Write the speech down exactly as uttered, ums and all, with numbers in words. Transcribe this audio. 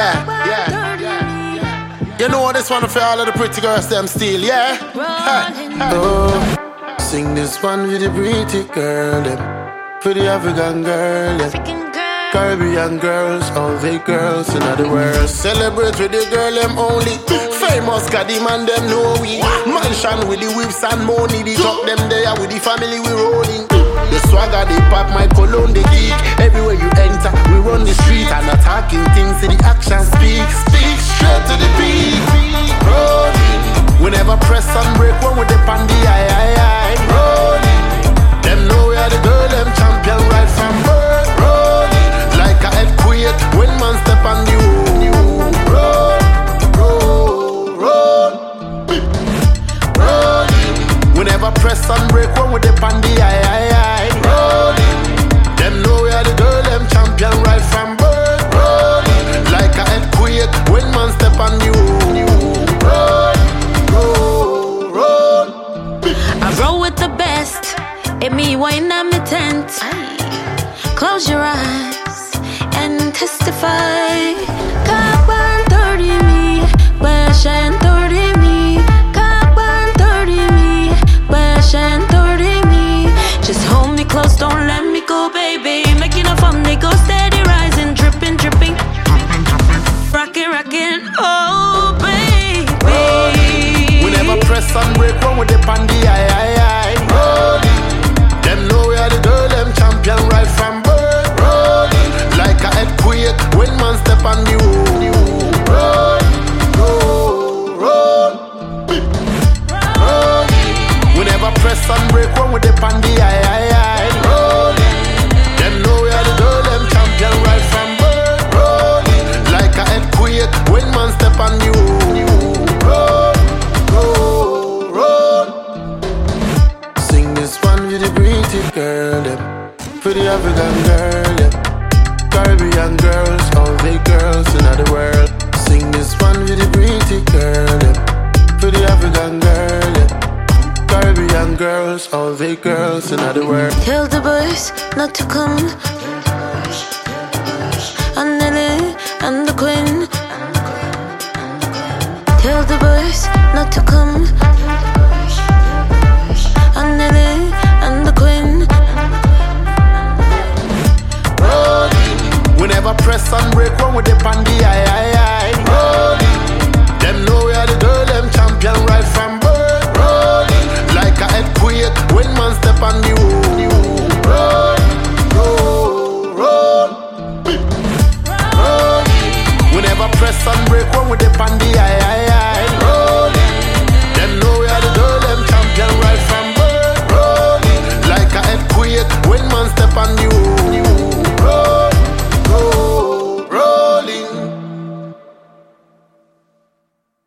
yeah, yeah, yeah. You know this one for all of the pretty girls, them still, yeah. Hey, hey. Oh, sing this one with the pretty girl, them. For the African girl, them. Caribbean girls, all the girls in the world. Celebrate with the girl, them only. Famous, got the man, them know we. Mansion with the whips and money. The top them there with the family, we rolling. The swagger, they pop, my cologne, they geek. Everywhere you enter, we run the street and attacking things. See the action speak, speak straight to the beat. Rolling. We never press and break one with the pandy, aye, aye, aye. Rolling. Them know we are the girl, them champion right from birth. Rolling. Like a earthquake when man step on the road. Roll, roll, roll. Rolling. We never press and break one with the pandy, aye, aye, aye. Rolling. Them know we are the girl, them champion right from birth. Rolling. Like a earthquake when man step on the road. Roll, roll, roll. I roll with the best. It me wine on my tent. Close your eyes and testify. Carbon thirty me, where shine thirty me. Carbon thirty me, where shine thirty me. Just hold me close, don't let me go, baby. Making a fun, they go steady rising, dripping, dripping, rockin', rockin', oh baby. We never press and break one with the pandy, aye, aye, aye. Rolling. Them know we are the girl, them champion right from birth. Rolling. Like a earthquake when man step on the road. Roll, roll, roll. Rolling. We never press and break one with the pandy, aye, aye, aye. Rolling. Them know we are the girl, them champion right from birth. Rolling. Like a earthquake when man step on the road. Roll, roll, roll. Sing this one with the pretty girl, them. For the African girl, them. Caribbean girls, all the girls in the world. Sing this one with the pretty girl, them. For the African girl, them. Caribbean girls, all the girls in the world. Tell the boys not to come. And Nelly and the Queen. Tell the boys not to come.